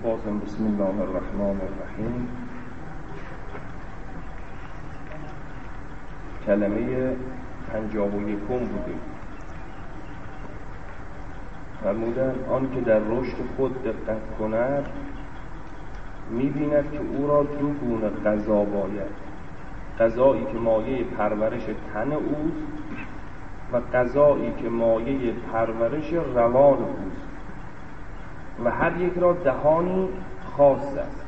بازم بسم الله الرحمن الرحیم. کلمه 51 بودیم. فرمودن آن که در رشد خود دقت کند می‌بیند که او را دو گونه غذا باید: غذایی که مایه پرورش تن اوست و غذایی که مایه پرورش روان اوست و هر یک را دهانی خاص است.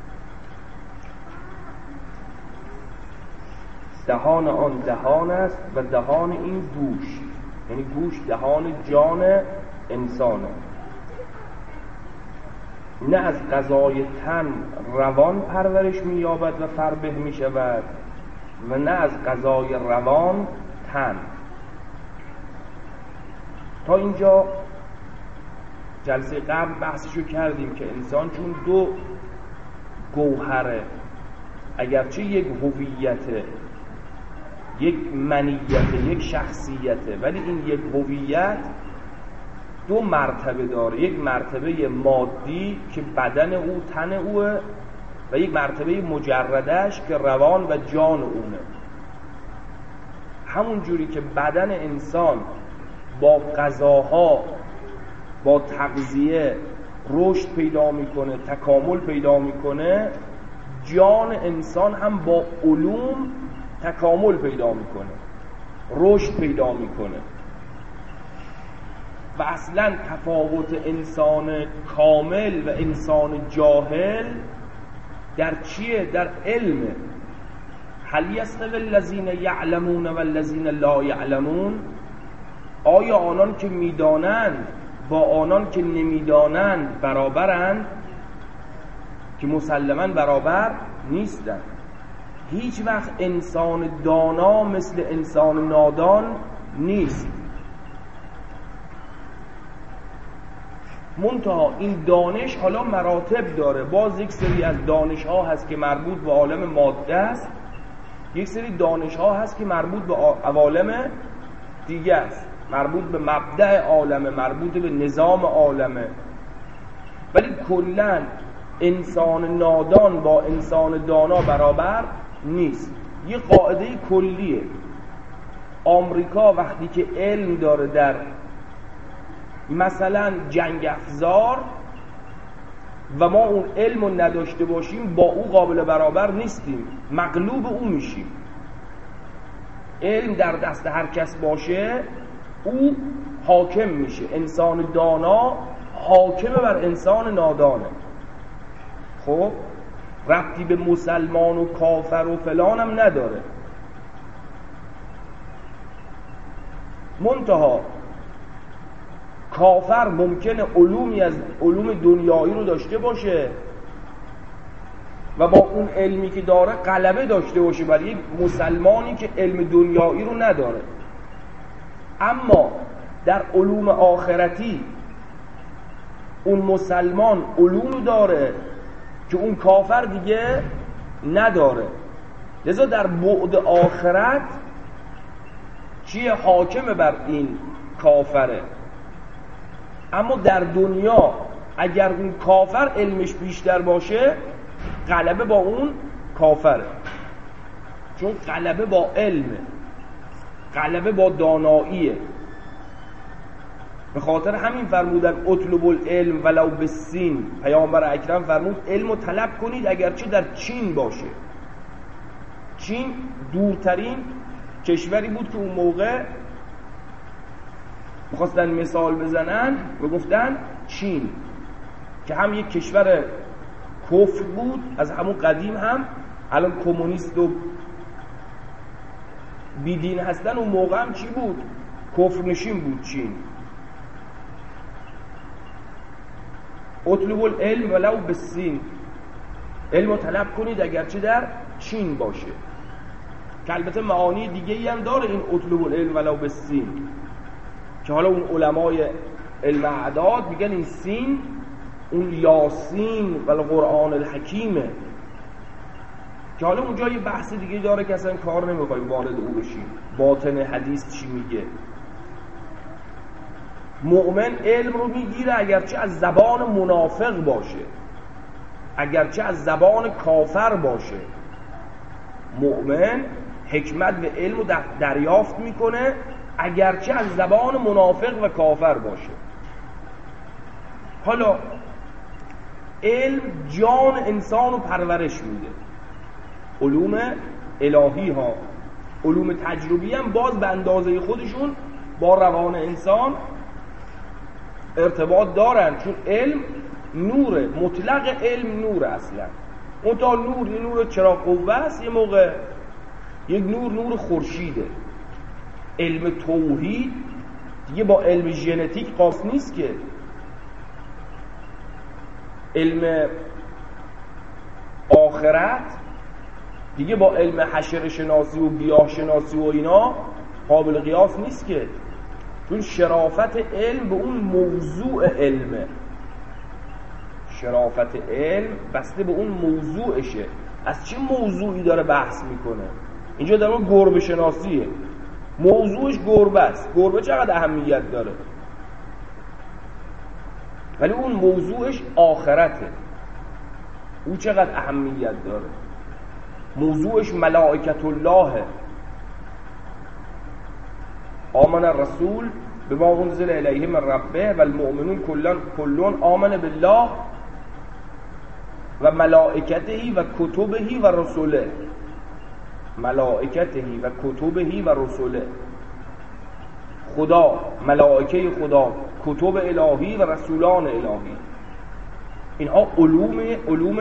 دهان آن دهان است و دهان این گوش، یعنی گوش دهان جان انسانه. نه از غذای تن روان پرورش می‌یابد و فربه می‌شود و نه از غذای روان تن. تا اینجا جلسه قبل بحثشو کردیم که انسان چون دو گوهره، اگرچه یک هویته، یک منیته، یک شخصیته، ولی این یک هویت دو مرتبه داره. یک مرتبه مادی که بدن او تن اوه و یک مرتبه مجردش که روان و جان اونه. همون جوری که بدن انسان با غذاها، با تغذیه رشد پیدا میکنه، تکامل پیدا میکنه، جان انسان هم با علوم تکامل پیدا میکنه، رشد پیدا میکنه. و اصلا تفاوت انسان کامل و انسان جاهل در چیه؟ در علم. هل یستوی الذین یعلمون و الذین لا یعلمون؟ آیا آنان که میدانند با آنان که نمیدانند برابرند؟ که مسلماً برابر نیستند. هیچ وقت انسان دانا مثل انسان نادان نیست. منتها این دانش حالا مراتب داره. باز یک سری از دانش ها هست که مربوط به عالم ماده است، یک سری دانش ها هست که مربوط به عوالم دیگه است، مربوط به مبدأ عالمه، مربوط به نظام عالمه. ولی کلاً انسان نادان با انسان دانا برابر نیست. یه قاعده کلیه. آمریکا وقتی که علم داره در مثلا جنگ افزار و ما اون علم رو نداشته باشیم، با او قابل برابر نیستیم، مغلوب او میشیم. علم در دست هر کس باشه او حاکم میشه. انسان دانا حاکم بر انسان نادانه. خب ربطی به مسلمان و کافر و فلان هم نداره. منتها کافر ممکنه علومی از علوم دنیایی رو داشته باشه و با اون علمی که داره غلبه داشته باشه بر یک مسلمانی که علم دنیایی رو نداره. اما در علوم آخرتی اون مسلمان علوم داره که اون کافر دیگه نداره. لذا در بعد آخرت چیه؟ حاکم بر این کافره. اما در دنیا اگر اون کافر علمش بیشتر باشه، غلبه با اون کافره، چون غلبه با علمه، غلبه با داناییه. به خاطر همین فرمودن اطلب العلم ولو بالسین. پیامبر اکرم فرمود علمو طلب کنید اگرچه در چین باشه. چین دورترین کشوری بود که اون موقع می‌خواستن مثال بزنن و گفتن چین، که هم یک کشور کفر بود از همون قدیم، هم الان کمونیست و بیدین هستن. اون موقع هم چی بود؟ کفر نشین بود چین. اطلب العلم ولو بالسین. علمو طلب کنید اگرچه در چین باشه، که البته معانی دیگه‌ای هم داره این اطلب العلم ولو بالسین، که حالا اون علمای علم اعداد میگن این سین اون یاسین و القرآن الحکیمه، که حالا اونجا یه بحث دیگه داره که اصلا کار نمیخوایم وارد او بشیم. باطن حدیث چی میگه؟ مؤمن علم رو میگیره اگرچه از زبان منافق باشه. اگرچه از زبان کافر باشه. مؤمن حکمت و علم رو دریافت میکنه اگرچه از زبان منافق و کافر باشه. حالا علم جان انسان رو پرورش میده. علوم الهی ها، علوم تجربی هم باز به اندازه خودشون با روان انسان ارتباط دارن، چون علم نوره، مطلق علم نوره. اصلا اون تا نور یه نور چراغ قوه است، یه موقع یک نور خورشیده. علم توحید دیگه با علم ژنتیک قاس نیست که. علم آخرت دیگه با علم حشره شناسی و گیاه شناسی و اینا قابل قیاس نیست که، چون شرافت علم به اون موضوع علمه. شرافت علم بسته به اون موضوعشه. از چه موضوعی داره بحث میکنه؟ اینجا در اون گربه شناسیه، موضوعش گربه است. گربه چقدر اهمیت داره، ولی اون موضوعش آخرته. او چقدر اهمیت داره، موضوعش ملائکت الله. آمن الرسول بما انزل الیه من ربه و المؤمنون کلون آمن بالله و ملائکته و کتبه و رسوله. ملائکته و کتبه و رسوله، خدا، ملائکه خدا، کتب الهی و رسولان الهی. اینها علوم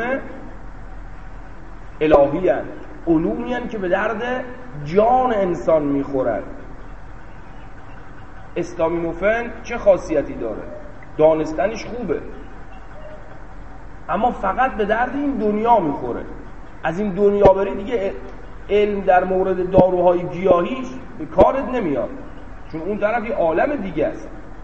الهی هستند، علومی هستند که به درد جان انسان میخورند. استامینوفن چه خاصیتی داره؟ دانستنش خوبه، اما فقط به درد این دنیا میخوره. از این دنیا بری دیگه علم در مورد داروهای گیاهیش به کارت نمیاد، چون اون طرف یه عالم دیگه است.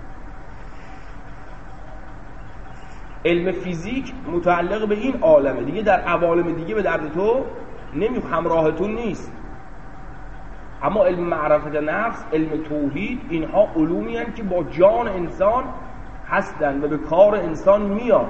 علم فیزیک متعلق به این عالمه دیگه، در عوالم دیگه به درد تو همراهتون نیست. اما علم معرفت نفس، علم توحید، اینها علومی هستند که با جان انسان هستند و به کار انسان میاد.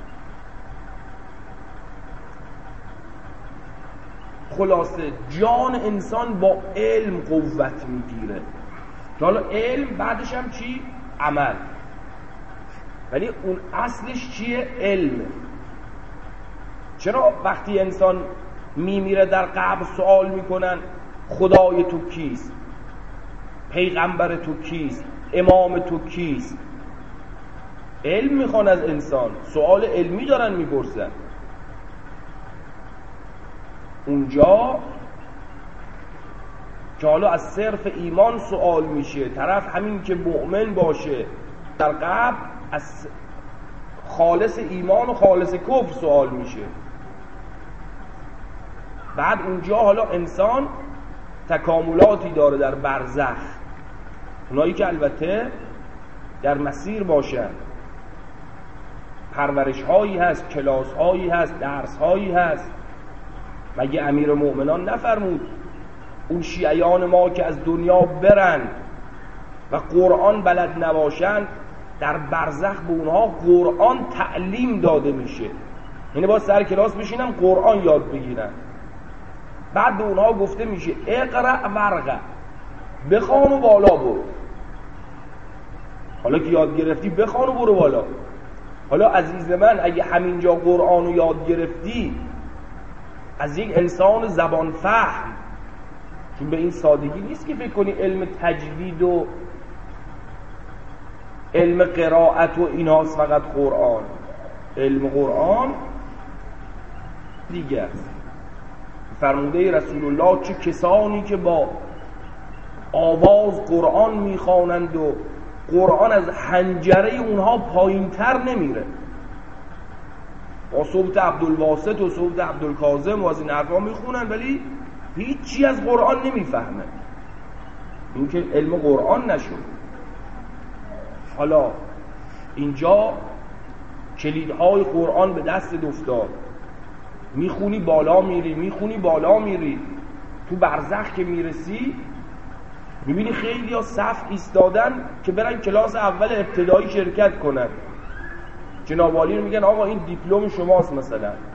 خلاصه جان انسان با علم قوت میگیره. حالا علم بعدش هم چی؟ عمل. ولی اون اصلش چیه؟ علم. چرا وقتی انسان میمیره در قبر سوال میکنن خدای تو کیست؟ پیغمبر تو کیست؟ امام تو کیست؟ علم میخوان از انسان، سوال علمی دارن میپرسن. اونجا که حالا از صرف ایمان سوال میشه، طرف همین که مؤمن باشه در قبر از خالص ایمان و خالص کفر سوال میشه. بعد اونجا حالا انسان تکاملاتی داره در برزخ، اونایی که البته در مسیر باشن، پرورش هایی هست، کلاس هایی هست، درس هایی هست. مگه امیر مؤمنان نفرمود اون شیعیان ما که از دنیا برن و قرآن بلد نباشن، در برزخ به اونها قرآن تعلیم داده میشه، یعنی با سر کلاس بشینن قرآن یاد بگیرن. بعد به اونها گفته میشه اقرأ ورقه، بخوان و بالا برو. حالا که یاد گرفتی بخوان و برو بالا. حالا عزیز من اگه همینجا قرآن رو یاد گرفتی از یک انسان زبان فهم، چون به این سادگی نیست که فکر کنی علم تجوید و علم قرائت و ایناست فقط قرآن. علم قرآن دیگه است. فرموده رسول الله چه کسانی که با آواز قرآن میخوانند و قرآن از حنجره اونها پایین تر نمیره. با صوت عبدالواسط و صوت عبدالکاظم و از این حرفا میخونن ولی هیچی از قرآن نمیفهمه. این که علم قرآن نشد. حالا اینجا کلیدهای قرآن به دست افتاد، میخونی بالا میری، میخونی بالا میری. تو برزخ که میرسی میبینی خیلی ها صف ایستادن که برن کلاس اول ابتدایی شرکت کنن. جناب عالی رو میگن آقا این دیپلم شماست مثلا،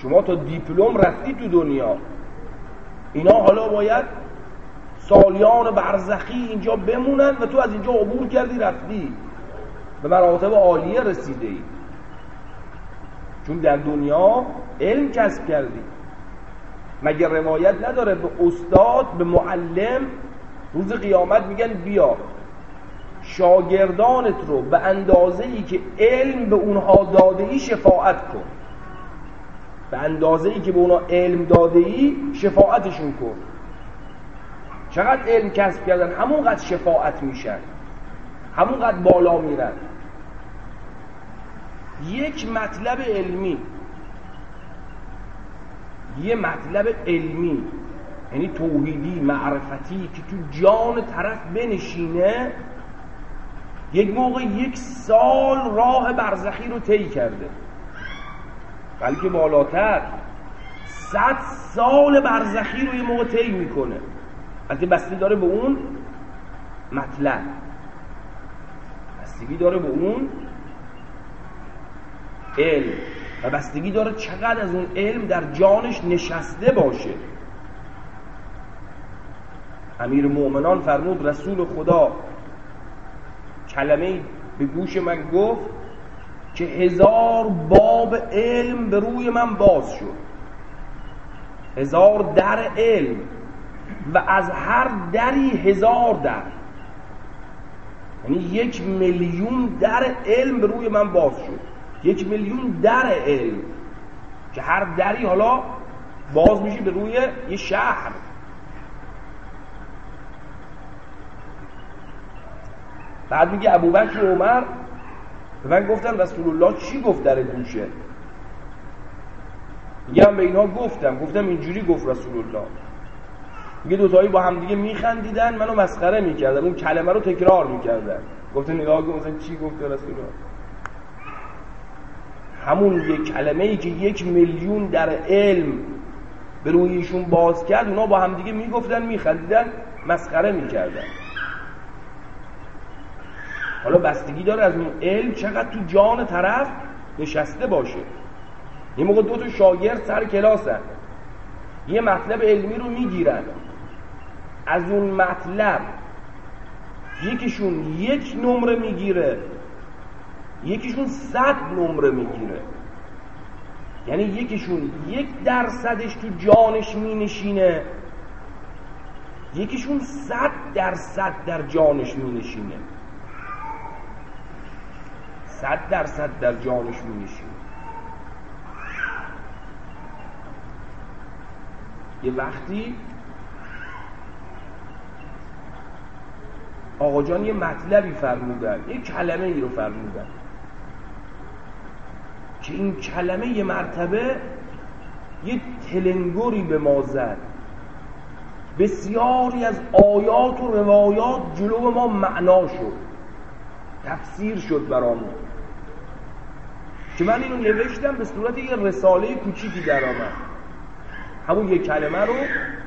شما تا دیپلم رفتی تو دنیا، اینا حالا باید سالیان برزخی اینجا بمونن و تو از اینجا عبور کردی رفتی به مراتب عالیه رسیده ای، چون در دنیا علم کسب کردی. مگه روایت نداره به استاد، به معلم روز قیامت میگن بیا شاگردانت رو به اندازه‌ای که علم به اونها داده ای شفاعت کن، به اندازه‌ای که به اونها علم داده ای شفاعتشون کن. چقدر علم کسب کردن همونقدر شفاعت میشن، همونقدر بالا میرن. یک مطلب علمی، یه مطلب علمی یعنی توحیدی معرفتی که تو جان طرف بنشینه، یک موقع 1 سال راه برزخی رو طی کرده، بلکه بالاتر 100 سال برزخی رو یه موقع طی میکنه. البته بستگی داره به اون مطلب، بستگی داره به اون علم و بستگی داره چقدر از اون علم در جانش نشسته باشه. امیر مومنان فرمود رسول خدا کلمه‌ای به گوش من گفت که 1000 باب علم به روی من باز شد، 1000 در علم و از هر دری 1000 در، یعنی 1,000,000 در علم به روی من باز شد. 1,000,000 در علم که هر دری حالا باز میشه به روی یه شهر. بعد میگه ابوبکر و عمر به من گفتن رسول الله چی گفت در گوشه؟ میگم به اینها گفتم اینجوری گفت رسول الله. میگه دوتایی با هم دیگه میخندیدن، منو مسخره میکردن، اون کلمه رو تکرار میکردن. گفتن نگاه کن مثلا چی گفت رسول الله؟ همون یک کلمه‌ای که 1,000,000 در علم به روی ایشون باز کرد، اونا با هم دیگه میگفتن، میخندیدن، مسخره میکردن. حالا بستگی داره از اون علم چقدر تو جان طرف نشسته باشه. یه موقع 2 تا شاگرد سر کلاسن، یه مطلب علمی رو میگیرن، از اون مطلب یکیشون 1 نمره میگیره، یکیشون 100 نمره میگیره، یعنی یکیشون 1% تو جانش مینشینه، یکیشون 100% در جانش مینشینه، 100% در جانش مینشینه. یه وقتی آقا جان یه مطلبی فرمودن، یه کلمه ای رو فرمودن که این کلمه یه مرتبه یه تلنگری به ما زد، بسیاری از آیات و روایات جلو ما معنا شد، تفسیر شد برامون، که من اینو نوشتم به صورت یه رساله کوچیکی در آمد. همون یک کلمه رو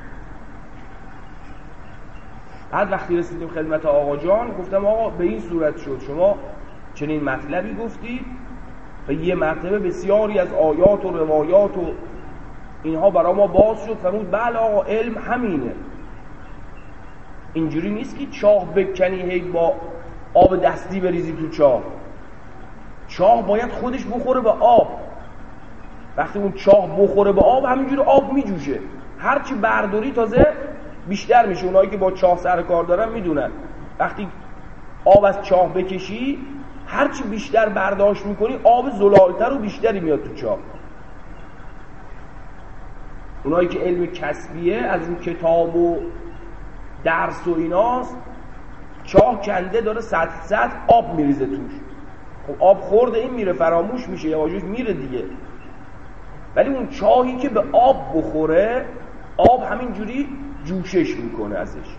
بعد وقتی رسیدیم خدمت آقا جان گفتم آقا به این صورت شد، شما چنین مطلبی گفتید و یه مرتبه بسیاری از آیات و روایات و اینها برای ما باز شد. فرمود بله آقا علم همینه، اینجوری نیست که چاه بکنی هی با آب دستی بریزی تو چاه. چاه باید خودش بخوره به آب، وقتی اون چاه بخوره به آب همینجوری آب میجوشه، هرچی برداری تازه بیشتر میشه. اونایی که با چاه سر کار دارن میدونن وقتی آب از چاه بکشی هرچی بیشتر برداشت میکنی آب زلالتر و بیشتری میاد تو چاه. اونایی که علم کسبیه از این کتاب و درس و ایناست، چاه کنده داره سطح آب میریزه توش، خب آب خورده این میره فراموش میشه یواش میره دیگه. ولی اون چاهی که به آب بخوره آب همینجوری جوشش میکنه ازش،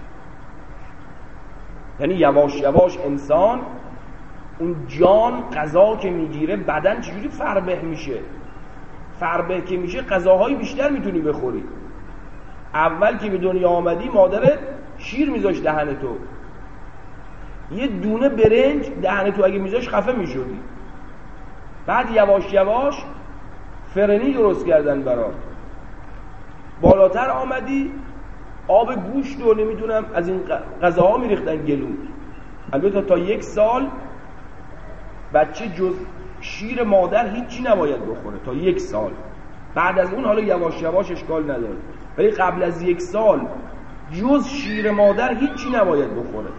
یعنی یواش یواش انسان اون جان غذا که میگیره بدن چجوری فربه میشه. فربه که میشه غذاهای بیشتر میتونی بخوری. اول که به دنیا آمدی مادرت شیر میذاشت دهن تو، یه دونه برنج دهن تو اگه میذاشت خفه میشدی. بعد یواش یواش فرنی درست کردن برات، بالاتر آمدی آب گوشت و نمیدونم از این غذاها میریختن گلو. البته تا 1 سال بچه جز شیر مادر هیچی نباید بخوره تا 1 سال. بعد از اون حالا یواش یواش اشکال نداره، ولی قبل از 1 سال جز شیر مادر هیچی نباید بخوره.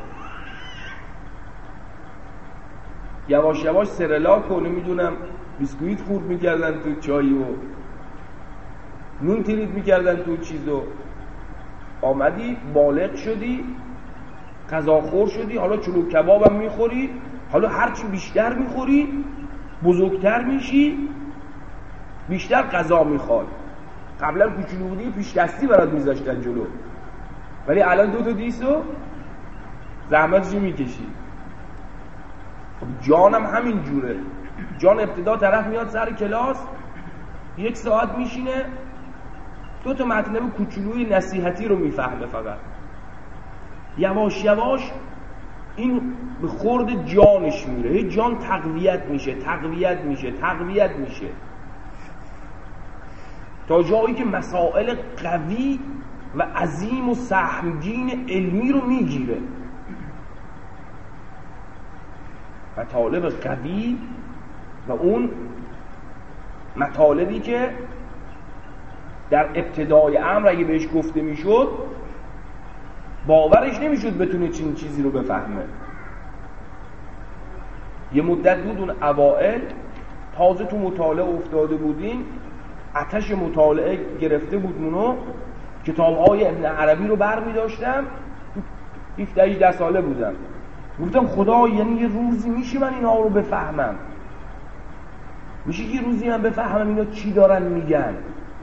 یواش یواش سرلاک و نمیدونم بیسکویت خورد میکردن تو چایی و نون تریت میکردن تو چیزو. آمدی بالغ شدی، غذاخور شدی، حالا چلو کبابم میخوری، حالا هرچی بیشتر میخوری بزرگتر میشی، بیشتر غذا میخوای. قبلا کوچولو بودی پیش دستی برات میذاشتن جلو، ولی الان 2 تا دیسو زحمتشو میکشی. جانم همین جوره. جان ابتدا طرف میاد سر کلاس 1 ساعت میشینه 2 تا مطلب کوچولوی نصیحتی رو میفهمه، فقط یواش یواش این به خورد جانش میره، هی جان تقویت میشه تا جایی که مسائل قوی و عظیم و سهمگین علمی رو میگیره. و مطالب قوی و اون مطالبی که در ابتدای امر اگه بهش گفته میشد باورش نمیشد بتونه چنین چیزی رو بفهمه. یه مدت بود اون اوائل تازه تو مطالعه افتاده بودین، آتش مطالعه گرفته بود منو، کتاب‌های ابن عربی رو برمی داشتم، 17-18 ساله بودم، گفتم خدا یعنی یه روزی میشه من اینا رو بفهمم، میشه یه روزی من بفهمم اینا چی دارن میگن.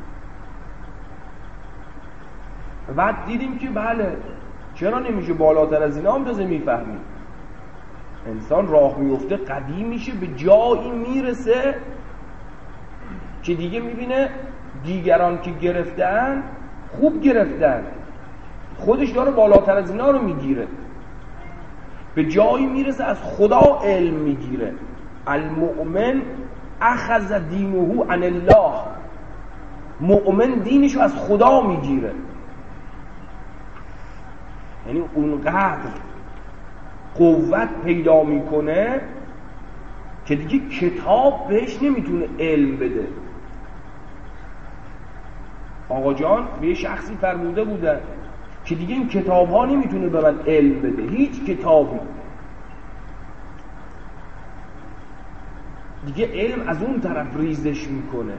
و بعد دیدیم که بله چرا نمیشه بالاتر از اینا هم تازه میفهمیم. انسان راه میفته قوی میشه، به جایی میرسه که دیگه میبینه دیگران که گرفتن خوب گرفتن، خودش داره بالاتر از اینا رو میگیره، به جایی میرسه از خدا علم میگیره. المؤمن اخذ دینه عن الله، مؤمن دینشو از خدا میگیره. یعنی اونقدر قوت پیدا میکنه که دیگه کتاب بهش نمیتونه علم بده. آقا جان به یه شخصی فرموده بودن که دیگه این کتاب ها نمیتونه به من علم بده، هیچ کتابی دیگه علم از اون طرف ریزش میکنه.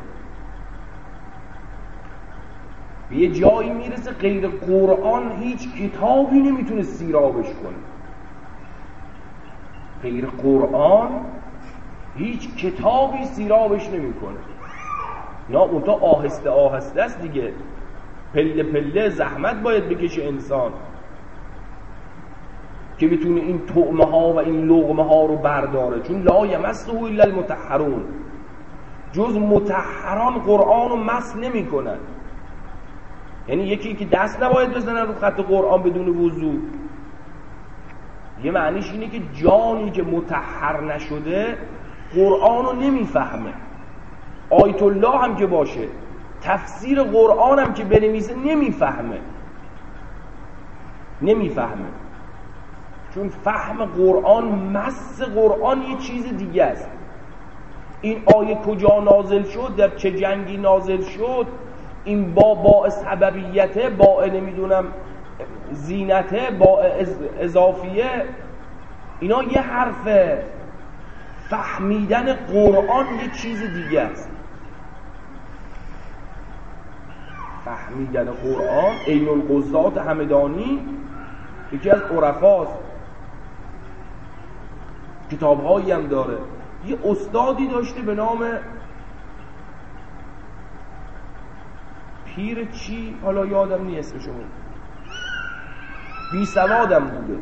به یه جایی میرسه غیر قرآن هیچ کتابی نمیتونه سیرابش کنه، غیر قرآن هیچ کتابی سیرابش نمیکنه. نه اون تا آهسته آهسته است دیگه، پله پله زحمت باید بکشه انسان که بتونه این طعمه ها و این لقمه ها رو برداره، چون لا یمسه الا المطهرون، جز مطهران قرآن رو مس نمی کنن. یعنی یکی که دست نباید بزنن رو خط قرآن بدون وضو، یه معنیش اینه که جانی که مطهر نشده قرآن رو نمیفهمه. آیت الله هم که باشه تفسیر قرآن هم که بنویسه نمیفهمه، چون فهم قرآن مس قرآن یه چیز دیگه است. این آیه کجا نازل شد، در چه جنگی نازل شد، این با سببیته، با نمیدونم زینته، با اضافیه، اینا یه حرفه. فهمیدن قرآن یه چیز دیگه است. فهمیدن قرآن، عین القضات همدانی یکی از عرفاست، کتاب‌هایی هم داره. یه استادی داشته به نام پیر چی، حالا یادم نیست اسمشو، بی سوادم بوده.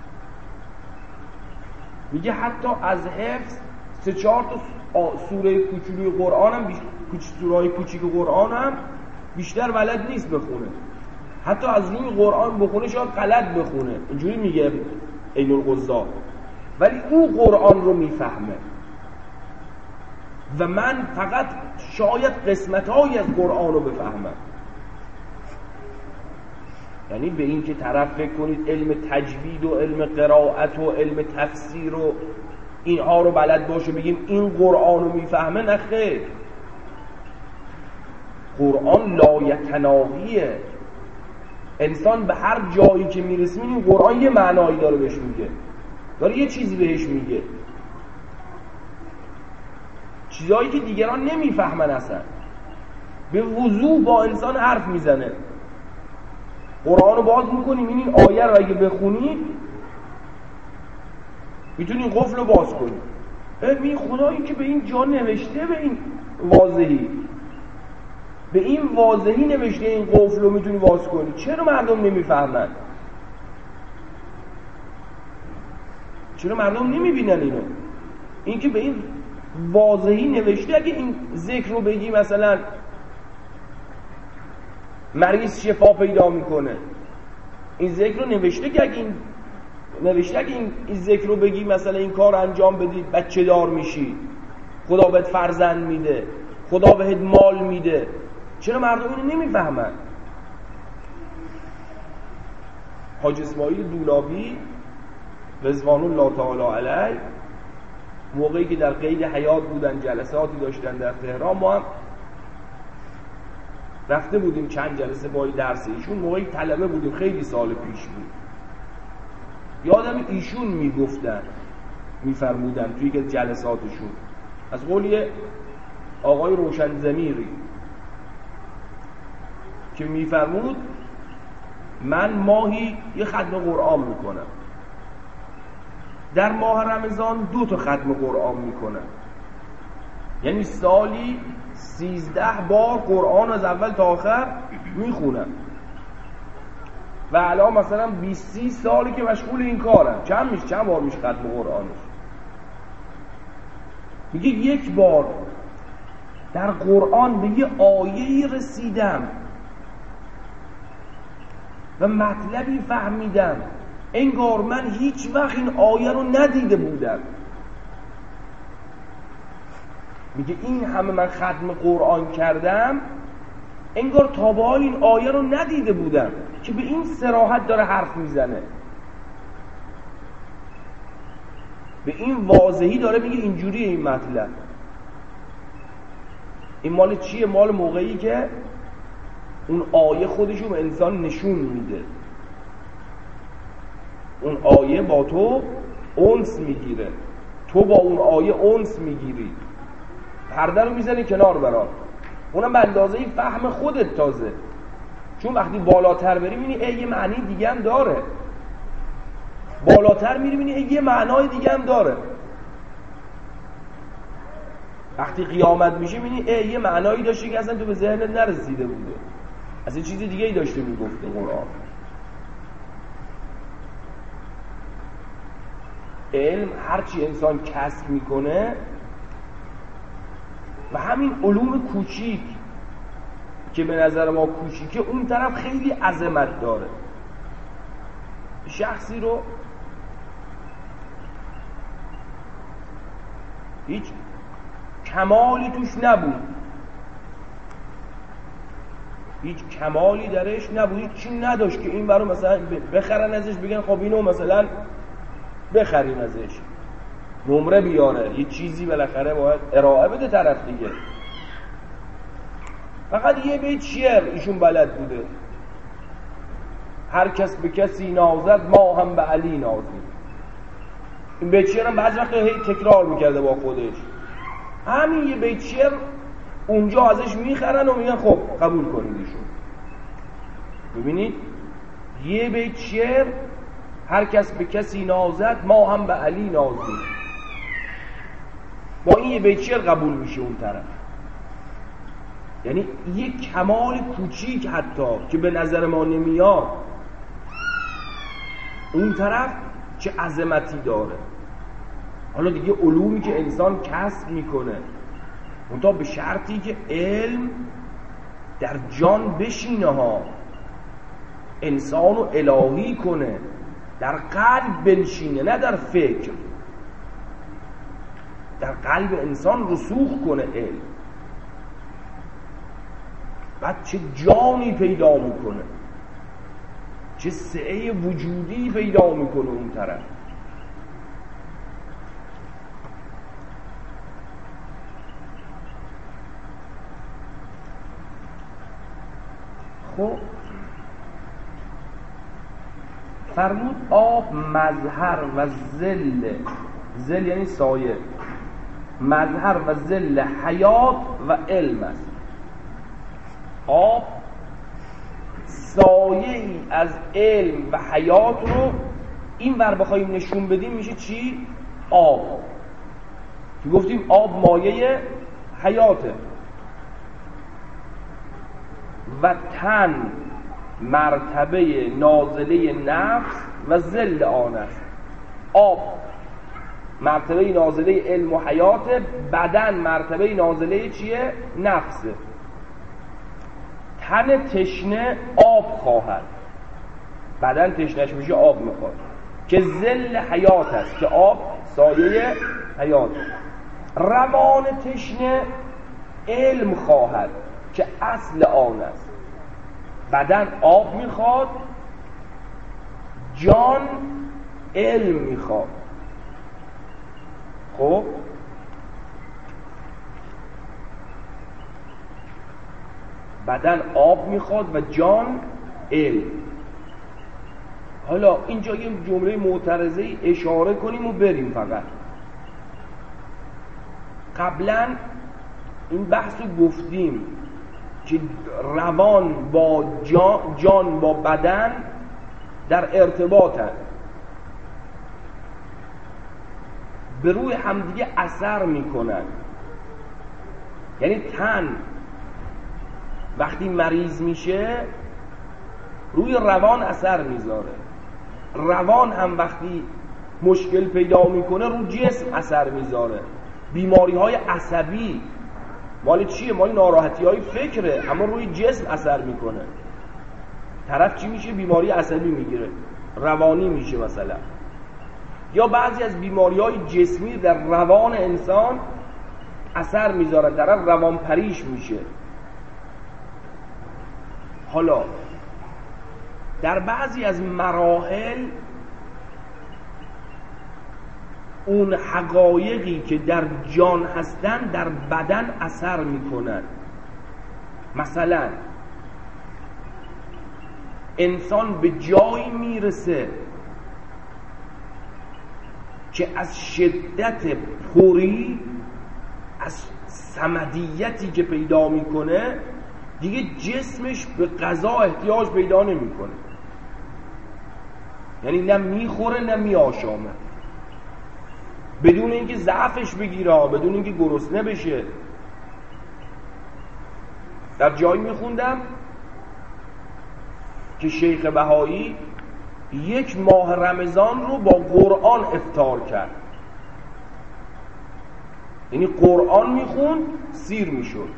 میگه حتی از حفظ 3-4 تا سوره کوچولوی قرآن هم سوره‌های کوچیک قرآن هم بیشتر بلد نیست بخونه، حتی از روی قرآن بخونه شاید غلط بخونه، اینجوری میگه عین القضات، ولی او قرآن رو میفهمه. و من فقط شاید قسمت‌هایی از قرآن رو بفهمن. یعنی به این که طرف فکر کنید علم تجوید و علم قرائت و علم تفسیر و اینها رو بلد باشه بگیم این قرآن رو میفهمه، نه خیر. قرآن لایتناهیه. انسان به هر جایی که میرسه این قرآن یه معنایی داره بهش میگه، داره یه چیزی بهش میگه، چیزایی که دیگران نمیفهمن اصلا. به وضوح با انسان حرف میزنه. قرآن رو باز میکنیم این آیه رو اگه بخونید میتونید قفل رو باز کنید. این خدایی که به این جا نوشته، به این واضحی، به این واضحی نوشته این قفل رو میتونی باز کنی، چرا مردم نمیفهمن؟ چرا مردم نمیبینن اینو؟ این که به این واضحی نوشته، اگه این ذکر رو بگی مثلا مریض شفا پیدا میکنه، این ذکر رو نوشته که اگه این ذکر رو بگی مثلا این کار انجام بدی بچه دار میشی، خدا بهت فرزند میده، خدا بهت مال میده. چرا مردم اینو نمیفهمن؟ حاج اسماعیل دولابی رضوان الله تعالی علیه موقعی که در قید حیات بودن جلساتی داشتن در تهران، ما هم رفته بودیم چند جلسه با درس ایشون. موقعی طلبه بودیم، خیلی سال پیش بود. یادم ایشون میگفتن، میفرمودن توی که جلساتشون از قولی آقای روشن ضمیری که میفرمود من ماهی یه ختم قرآن میکنم، در ماه رمضان 2 ختم قرآن میکنم، یعنی سالی 13 بار قرآن از اول تا آخر میخونم و الان مثلا 20 سالی که مشغول این کارم. چند بار میشه ختم قرآنش؟ میگه 1 بار در قرآن به یه آیه‌ای رسیدم و مطلبی فهمیدم انگار من هیچ وقت این آیه رو ندیده بودم. میگه این همه من ختم قرآن کردم انگار تا به حال این آیه رو ندیده بودم که به این صراحت داره حرف میزنه، به این واضحی داره میگه اینجوریه این مطلب. این مال چیه؟ مال موقعی که اون آیه خودشو به انسان نشون میده، اون آیه با تو انس میگیره، تو با اون آیه انس میگیری، پرده رو میزنی کنار برات، اونم به اندازه فهم خودت تازه. چون وقتی بالاتر بری میبینی یه معنی دیگه هم داره، بالاتر میری میبینی یه معنای دیگه هم داره. وقتی قیامت میشه میبینی یه معنایی داشته که اصلا تو به ذهنت نرسیده بوده، اصلا چیز دیگه ای داشته میگفته قرآن. علم هرچی انسان کسب میکنه و همین علوم کوچیک که به نظر ما کوچیکه اون طرف خیلی عظمت داره. شخصی رو هیچ کمالی توش نبود، هیچ کمالی درش نبود، هیچ چی نداشت که این برای مثلا بخرن ازش، بگن خب اینو مثلا بخرین ازش، نمره بیاره، یه چیزی بالاخره باید ارائه بده طرف دیگه. فقط یه بیت شعر ایشون بلد بوده، هر کس به کسی نازد ما هم به علی نازیم. این بیت شعر هم بعضی وقت هی تکرار میکرده با خودش. همین یه بیت شعر اونجا ازش میخرن و میگن خب قبول کنید ایشون. ببینید یه بیت شعر، هر کس به کسی نازد ما هم به علی نازیم، با این یه بیت شعر قبول میشه اون طرف. یعنی یک کمال کوچیک حتی که به نظر ما نمیاد، اون طرف چه عظمتی داره. حالا دیگه علومی که انسان کسب میکنه منتها به شرطی که علم در جان بشینه ها، انسانو الهی کنه، در قلب بنشینه، نه در فکر، در قلب انسان رسوخ کنه علم. بعد چه جانی پیدا میکنه، چه سعه وجودی پیدا میکنه اون طرف. خب فرمود آب مظهر و ظل، ظل یعنی سایه، مظهر و ظل حیات و علم است. آب سایه ای از علم و حیات رو این ور بخوایم نشون بدیم میشه چی؟ آب. که گفتیم آب مایه حیاته و تن مرتبه نازله نفس و ظل آن است. آب مرتبه نازله علم و حیات، بدن مرتبه نازله چیه؟ نفسه. تن تشنه آب خواهد، بدن تشنهش میشه آب میخواد که ظل حیات است، که آب سایه حیات. روان تشنه علم خواهد که اصل آن است. بدن آب میخواد، جان علم میخواد. خب بدن آب میخواد و جان علم. حالا اینجا یه جمله معترضه اشاره کنیم و بریم. فقط قبلا این بحث رو گفتیم که روان با جان با بدن در ارتباطن، به روی همدیگه اثر میکنن. یعنی تن وقتی مریض میشه روی روان اثر میذاره، روان هم وقتی مشکل پیدا میکنه رو جسم اثر میذاره. بیماری های عصبی مال چیه؟ مال ناراحتی های فکره، اما روی جسم اثر میکنه. طرف چی میشه؟ بیماری عصبی میگیره، روانی میشه مثلا. یا بعضی از بیماری های جسمی در روان انسان اثر میذاره، طرف روان پریش میشه. حالا در بعضی از مراحل اون حقایقی که در جان هستن در بدن اثر میکنن. مثلا انسان به جایی میرسه که از شدت پری، از صمدیتی که پیدا میکنه دیگه جسمش به غذا احتیاج پیدا نمیکنه. یعنی نه میخوره نه میآشامه، بدون اینکه ضعفش بگیره، بدون اینکه گرسنه بشه. در جایی میخوندم که شیخ بهایی 1 ماه رمضان رو با قرآن افطار کرد. یعنی قرآن میخوند سیر میشد.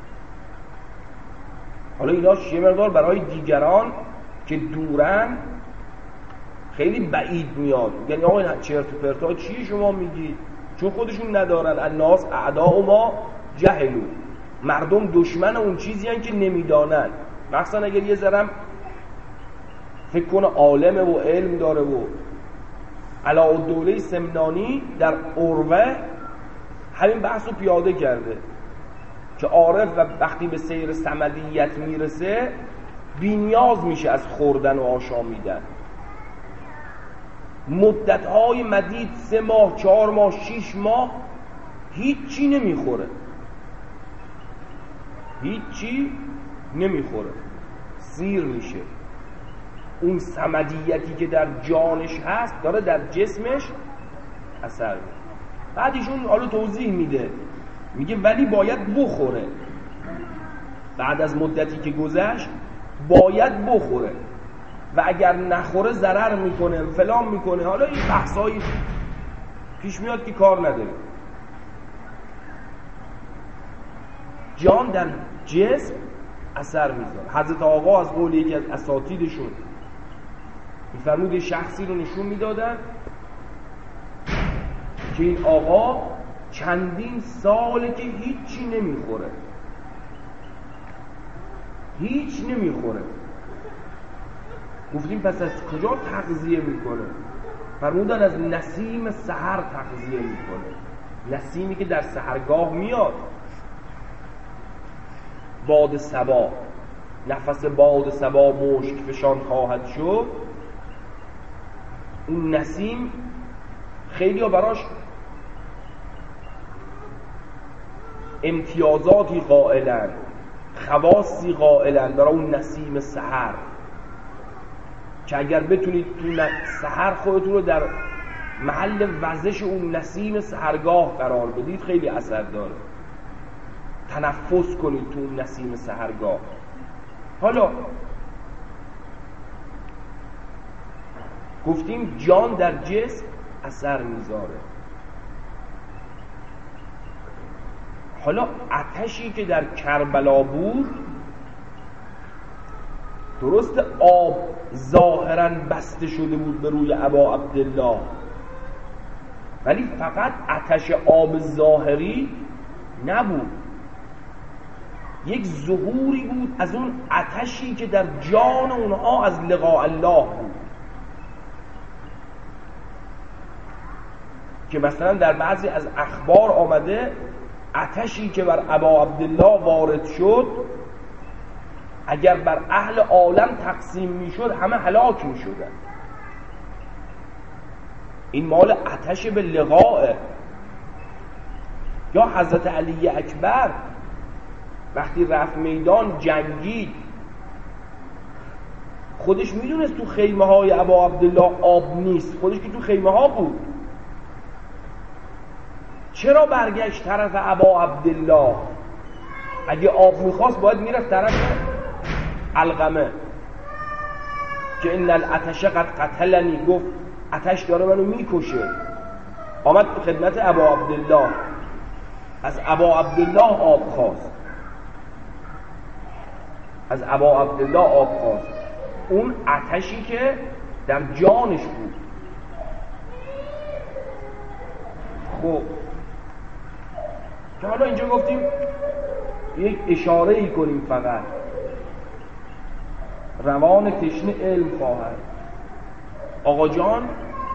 حالا ایناش یه مقدار برای دیگران که دورن خیلی بعید میاد، یعنی آقا چرت و پرتا چی شما میگید؟ چون خودشون ندارن. الناس اعداء ما جهلو، مردم دشمن اون چیزی هن که نمیدانن. مثلا اگر یه ذرم فکر کنه عالمه و علم داره. و علاءالدوله سمنانی در عروه همین بحث رو پیاده کرده که عارف وقتی به سیر صمدیت میرسه بی‌نیاز میشه از خوردن و آشامیدن. مدت‌های مدید 3 ماه 4 ماه 6 ماه هیچی نمیخوره، هیچی نمیخوره، سیر میشه. اون صمدیتی که در جانش هست داره در جسمش اثر میده. بعد ایشون حالا توضیح میده، میگه ولی باید بخوره. بعد از مدتی که گذشت باید بخوره و اگر نخوره ضرر میکنه، فلان میکنه. حالا این بحثایی پیش میاد که کار نداره. جان در جسم اثر میذاره. حضرت آقا از قول یکی از اساتیدشون میفرمود شخصی رو نشون میدادن که این آقا چندین ساله که هیچی نمیخوره، هیچ نمیخوره. گفتیم پس از کجا تغذیه میکنه؟ فرمودن از نسیم سحر تغذیه میکنه. نسیمی که در سحرگاه میاد، باد صبا، نفس باد صبا مشک فشان خواهد شد. اون نسیم خیلی ها براش امتیازاتی قائلن، خواصی قائلن برای اون نسیم سحر که اگر بتونید تو سحر خودتون رو در محل وزش اون نسیم سحرگاه قرار بدید خیلی اثر داره. تنفس کنید تو اون نسیم سحرگاه. حالا گفتیم جان در جسم اثر میذاره. حالا آتشی که در کربلا بود، درست آب ظاهراً بسته شده بود به روی ابا عبدالله، ولی فقط آتش آب ظاهری نبود، یک ظهوری بود از اون آتشی که در جان اونها از لقاء الله بود، که مثلا در بعضی از اخبار آمده آتشی که بر ابا عبدالله وارد شد اگر بر اهل عالم تقسیم میشد همه هلاک میشدن. این مال آتش به لقاء. یا حضرت علی اکبر وقتی رفت میدان جنگید، خودش میدونست تو خیمه های ابا عبدالله آب نیست، خودش که تو خیمه ها بود، چرا برگشت طرف ابا عبدالله؟ اگه آب میخواست باید میرفت طرف علقمه که ان العطش قد قتلنی، گفت آتش داره منو میکشه. آمد خدمت ابا عبدالله، از ابا عبدالله آب خواست، از ابا عبدالله آب خواست، اون آتشی که در جانش بود. خب که حالا اینجا گفتیم یک اشاره ای کنیم، فقط روان تشنه علم خواهد. آقا جان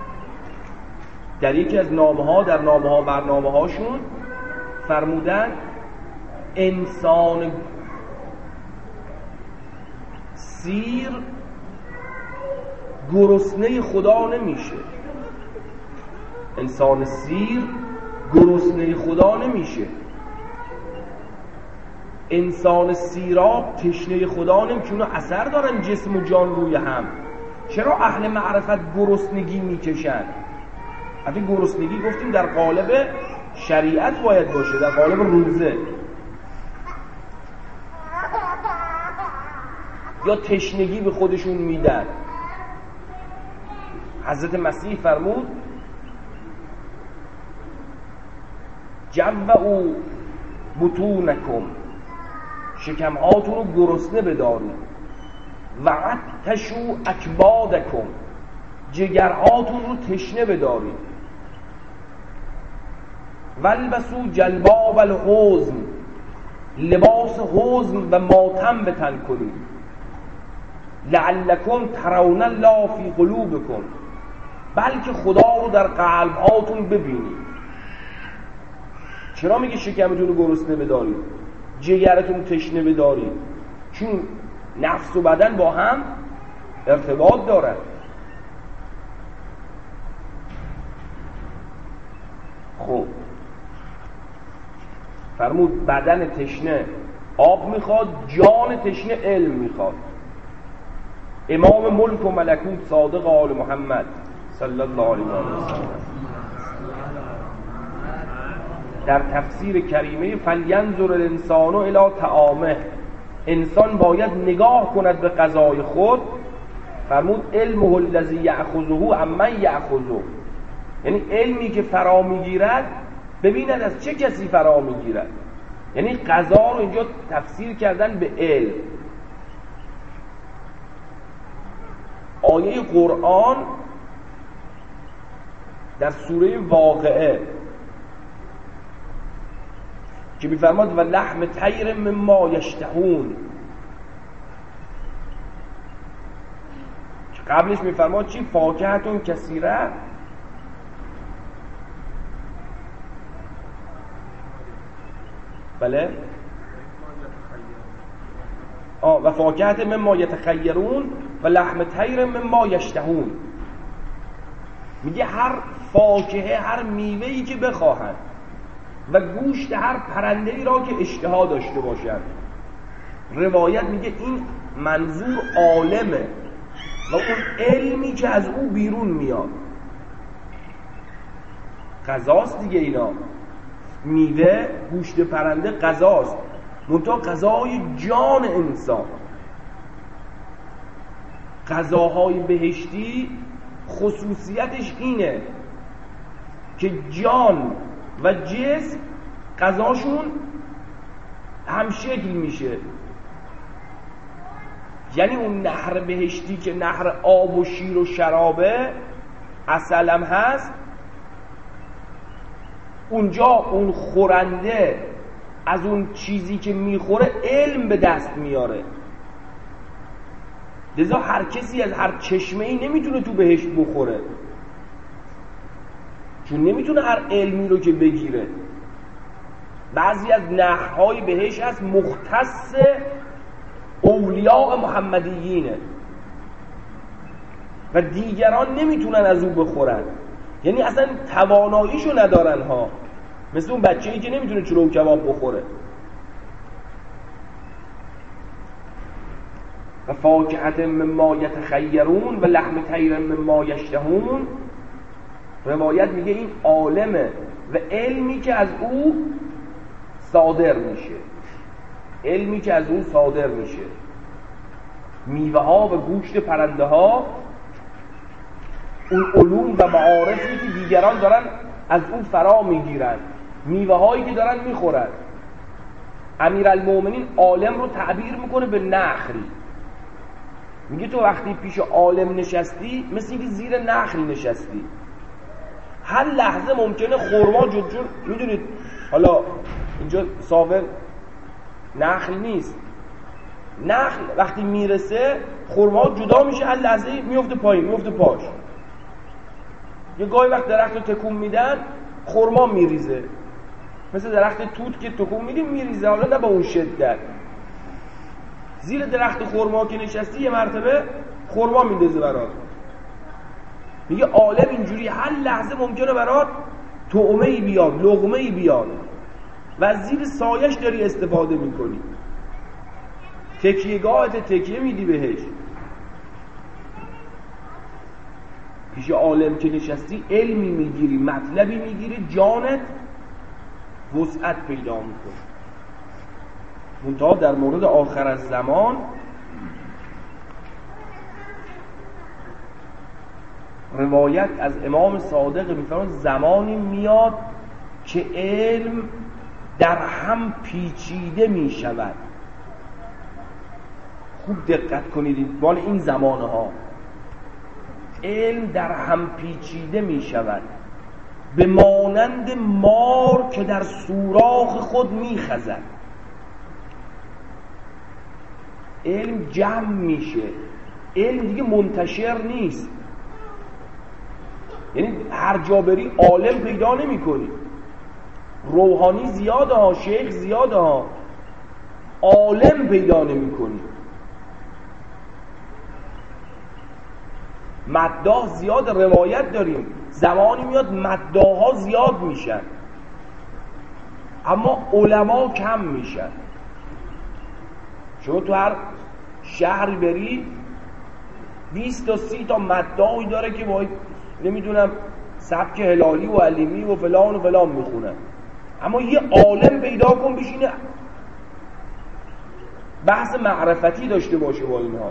در یکی از نامه‌ها، در نامه‌ها برنامه‌هاشون فرمودن انسان سیر گرسنه خدا نمیشه. انسان سیر گرسنه خدا نمیشه. انسان سیراب تشنه خدا نمیشه. اونا اثر دارن جسم و جان روی هم. چرا اهل معرفت گرسنگی میکشن؟ حتی گرسنگی گفتیم در قالب شریعت باید باشه، در قالب روزه. یا تشنگی به خودشون میدن. حضرت مسیح فرمود جوعوا بطونکم، شکمهاتون رو گرسنه بدارید، و عطشوا اکبادکم، جگرهاتون رو تشنه بدارید، والبسوا جلباب الحزن، لباس حزن و ماتم به تن کنید، لعلکم ترون الله فی قلوبکم، بلکه خدا رو در قلبهاتون ببینید. چرا میگه شکمتون رو گرسنه بدارید، جگرتون تشنه بدارید؟ چون نفس و بدن با هم ارتباط دارن. خب فرمود بدن تشنه آب میخواد، جان تشنه علم میخواد. امام ملک و ملکوت صادق آل محمد صلی الله علیه و سلم در تفسیر کریمه فلینظر الانسان الی طعامه، انسان باید نگاه کند به غذای خود. فرمود علمه الذی یأخذه عمن یأخذه، یعنی علمی که فرا میگیرد ببیند از چه کسی فرا میگیرد. یعنی غذا رو اینجا تفسیر کردن به علم. آیه قرآن در سوره واقعه که می‌فرماد و لحم طیر مما یشتهون، قبلش میفرماد چی؟ فاکهتون کثیره. بله و فاکهت مما یتخیرون و لحم طیر مما یشتهون. میگه هر فاکهه، هر میوه‌ای که بخواهند و گوشت هر پرنده‌ای را که اشتها داشته باشند. روایت میگه این منظور عالمه و اون علمی که از او بیرون میاد. غذاست دیگه، اینا میوه، گوشت پرنده غذاست، منتها غذای جان انسان. غذاهای بهشتی خصوصیتش اینه که جان و جسم غذاشون همشکل میشه. یعنی اون نهر بهشتی که نهر آب و شیر و شرابه، عسل هم هست، اونجا اون خورنده از اون چیزی که میخوره علم به دست میاره. لذا هر کسی از هر چشمه‌ای نمیتونه تو بهشت بخوره، چون نمیتونه هر علمی رو که بگیره. بعضی از نهرهای بهشت هست مختص اولیاء محمدیینه و دیگران نمیتونن از او بخورن، یعنی اصلا تواناییشو ندارن ها، مثل اون بچه‌ای که نمیتونه چلو کباب بخوره. و فاکهت مما یتخیرون و لحم طیر مما یشتهون. روایت میگه این عالمه و علمی که از او صادر میشه، علمی که از او صادر میشه. میوه ها و گوشت پرنده ها اون علوم و معارفی که دیگران دارن از اون فرا میگیرن، میوه هایی که دارن میخورن. امیرالمومنین عالم رو تعبیر میکنه به نخلی. میگه تو وقتی پیش عالم نشستی مثل اینکه زیر نخلی نشستی. هر لحظه ممکنه خرما جور میدونید، حالا اینجا صابر نخل نیست، نخل وقتی میرسه خرما جدا میشه، هر لحظه میفته پایین، میفته پاش. یه گاهی وقت درخت رو تکون میدن خرما میریزه، مثل درخت توت که تکون میدیم میریزه، حالا نه به اون شدت. زیر درخت خرما که نشستی یه مرتبه خرما میندازه برات. میگه عالم اینجوری هر لحظه ممکنه برات طعمه‌ای بیاد، لقمه‌ای بیاد و از زیر سایش داری استفاده میکنی. تکیه‌گاهت تکیه میدی بهش. پیش عالم که نشستی علمی میگیری، مطلبی میگیری، جانت وسعت پیدا میکنه. منتها در مورد آخر الزمان روایت از امام صادق میفرماید زمانی میاد که علم در هم پیچیده میشود. خوب دقت کنید، مال این زمانه ها علم در هم پیچیده میشود به مانند مار که در سوراخ خود میخزد. علم جمع میشه، علم دیگه منتشر نیست. یعنی هر جا بری عالم پیدا نمی کنی. روحانی زیاده ها، شیخ زیاده ها، عالم پیدا نمی کنی. مداح زیاد، روایت داریم زمانی میاد مداح‌ها زیاد میشن اما علما کم میشن. شما تو هر شهری بری 20 تا 30 تا مداحی داره که باید نمیدونم سبک هلالی و علیمی و فلان و فلان میخونن، اما یه عالم پیدا کن بشینه بحث معرفتی داشته باشه با اینها.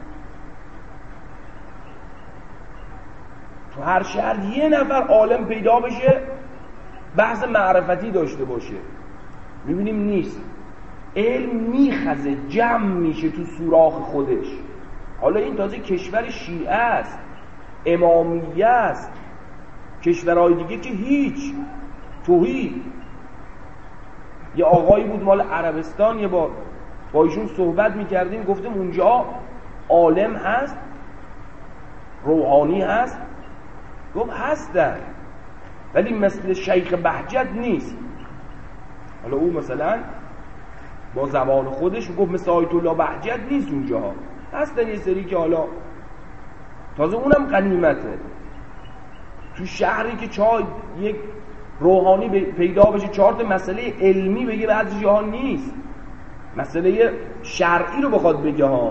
تو هر شهر یه نفر عالم پیدا بشه بحث معرفتی داشته باشه، میبینیم نیست. علم میخزه، جمع میشه تو سوراخ خودش. حالا این تازه کشور شیعه است، امامیه است، کشورهای دیگه که هیچ توحید. یه آقایی بود مال عربستان، یه با ایشون صحبت میکردیم، گفتم اونجا عالم هست روحانی هست؟ گفت هستن، ولی مثل شیخ بهجت نیست. حالا او مثلا با زبان خودش گفت مثل آیت الله بهجت نیست اونجاها، هستن یه سری که حالا تازه اونم غنیمته. تو شهری که چای یک روحانی پیدا بشه 4 تا مسئله علمی بگه بعضی جاها نیست، مسئله شرعی رو بخواد بگه ها.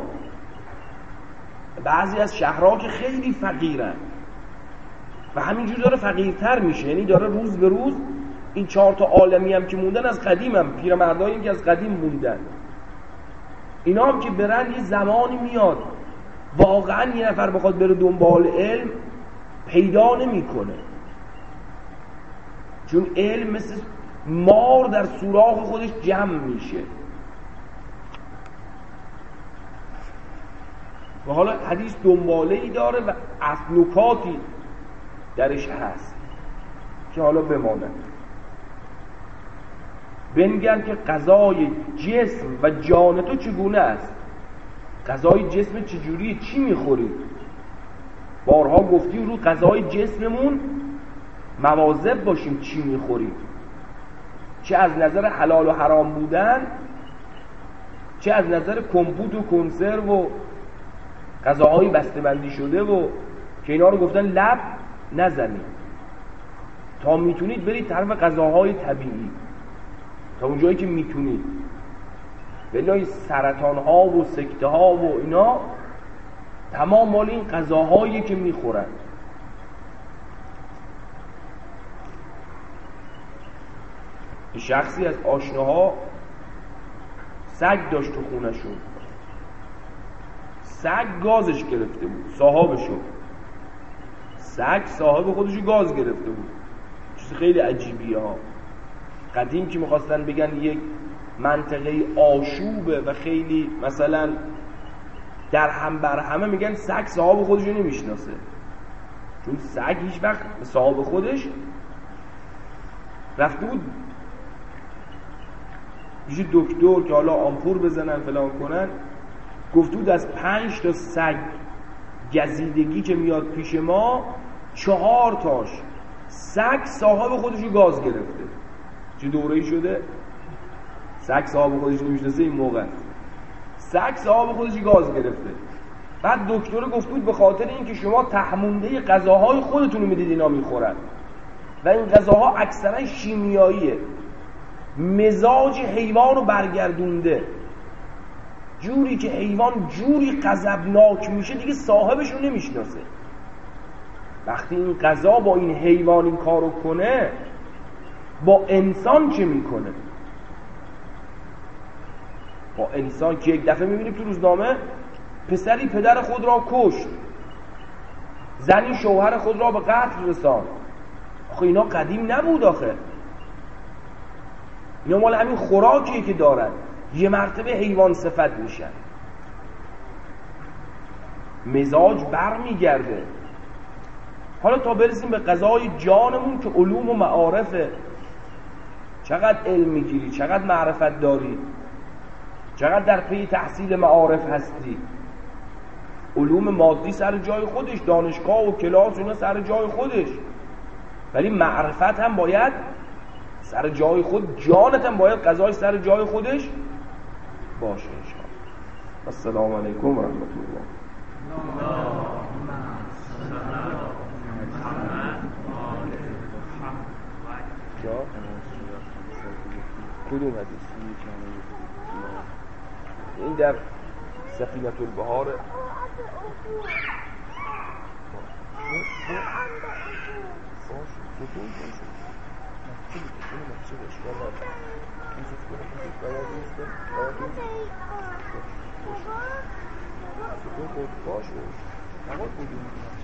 بعضی از شهرها که خیلی فقیرن و همینجور داره فقیرتر میشه، یعنی داره روز به روز این 4 تا عالمی هم که موندن از قدیم هم پیرمردایی که از قدیم موندن، اینا هم که برن یه زمانی میاد واقعا یه نفر بخواد بره دنبال علم پیدا نمیکنه، چون علم مثل مار در سوراخ خودش جمع میشه. و حالا حدیث دنباله ای داره و نکاتی درش هست که حالا بمانه. بنگر که غذای جسم و جان تو چگونه است؟ غذای جسم چجوریه؟ چی میخوری؟ بارها گفتیم رو غذای جسممون مواظب باشیم چی میخوریم، چه از نظر حلال و حرام بودن، چه از نظر کمپوت و کنسرو و غذاهای بسته‌بندی شده و که اینا رو گفتن لب نزنید، تا میتونید برید طرف غذاهای طبیعی تا اونجایی که میتونید. بلای سرطان ها و سکته ها و اینا تمام مال این غذاهایی که میخورن. شخصی از آشناها سگ داشت تو خونه شد، سگ گازش گرفته بود، صاحبشو سگ صاحب خودشو گاز گرفته بود. چیز خیلی عجیبیه ها. قدیم که میخواستن بگن یک منطقه آشوبه و خیلی مثلا در هم بر همه، میگن سگ صاحب خودشو نمیشناسه، چون سگ هیچ وقت صاحب خودش رفته بود پیش دکتر که حالا آمپور بزنن فلان کنن، گفته بود از 5 تا سگ گزیدگی که میاد پیش ما 4 تاش سگ صاحب خودشو گاز گرفته. چه دوره‌ای شده؟ سگ صاحب خودش نمیشناسه این موقع، سگ صاحب خودش گاز گرفته. بعد دکتر گفت بود به خاطر اینکه شما تهمونده غذاهای خودتون رو میدید اینا میخورن و این غذاها اکثرا شیمیاییه، مزاج حیوان رو برگردونده، جوری که حیوان جوری غضبناک میشه دیگه صاحبش رو نمیشناسه. وقتی این غذا با این حیوان این کارو کنه، با انسان چه میکنه؟ با انسان که یک دفعه میبینیم تو روزنامه پسری پدر خود را کشت، زنی شوهر خود را به قتل رساند. آخه اینا قدیم نبود، آخه اینا مال همین خوراکیه که دارن، یه مرتبه حیوان صفت میشن، مزاج بر میگرده. حالا تا برسیم به غذای جانمون که علوم و معارفه، چقدر علم میگیری، چقدر معرفت داری، چقدر در پی تحصیل معارف هستی. علوم مادی سر جای خودش، دانشگاه و کلاس اینا سر جای خودش، ولی معرفت هم باید سر جای خود، جانت هم باید غذای سر جای خودش باشه. انشاءالله. السلام علیکم و رحمت الله. کدوم حدیث؟ این در سفینة البحار. باشه